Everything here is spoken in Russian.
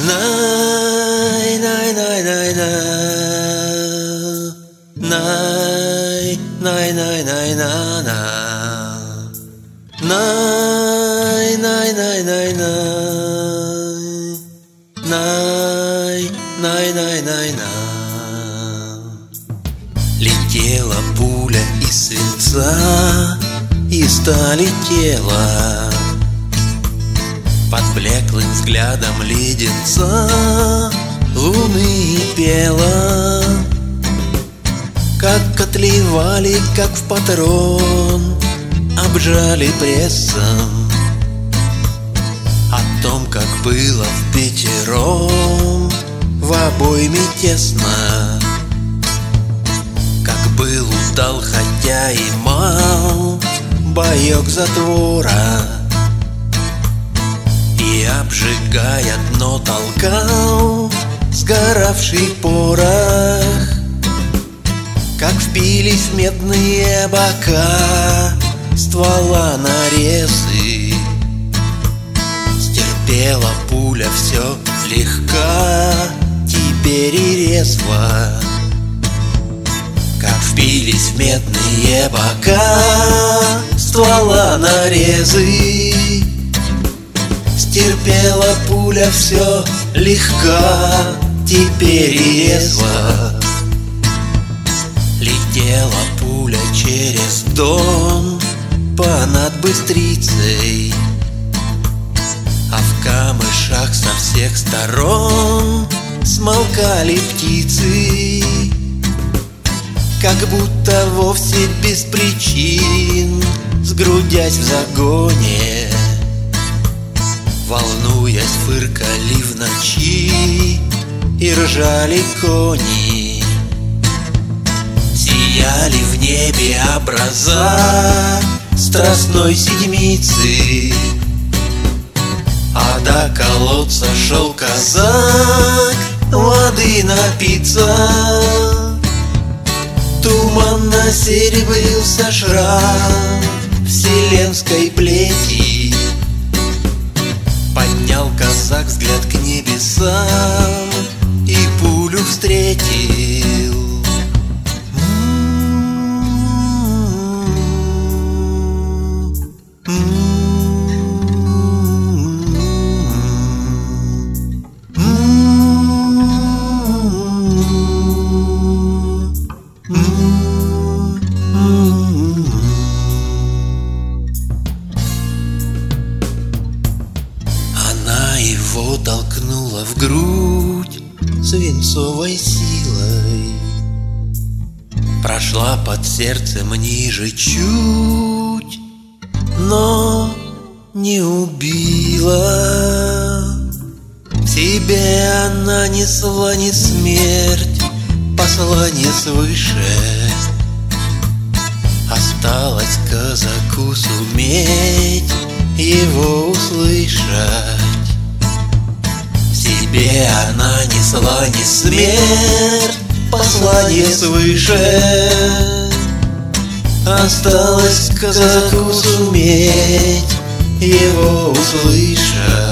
Най, най, най, най, най, най, най, най, най, най, най, най, най, най, най, най, най, най. Летела пуля из свинца, и стали тела. Под блеклым взглядом леденца луны пела, как отливали, как в патрон, обжали прессом о том, как было впятером в обойме тесно, как был устал, хотя и мал боек затвора, и, обжигая дно, толкал сгоравший порох, как впились в медные бока ствола нарезы. Стерпела пуля все легка, теперь и резво, как впились в медные бока ствола нарезы. Стерпела пуля все легка, теперь и резво. Летела пуля через дом понад Быстрицей, а в камышах со всех сторон смолкали птицы, как будто вовсе без причин, сгрудясь в загоне, волнуясь, фыркали в ночи и ржали кони. Сияли в небе образа страстной седмицы, а до колодца шел казак воды напиться. Туманно серебрился шрам вселенской плети. Поднял казак взгляд к небесам и пулю встретил. Она его толкнула в грудь свинцовой силой, прошла под сердцем ниже чуть, но не убила. В себе она несла не смерть, послание свыше. Осталось казаку суметь его услышать. В себе она несла не смерть, послание свыше. Осталось казаку суметь его услышать.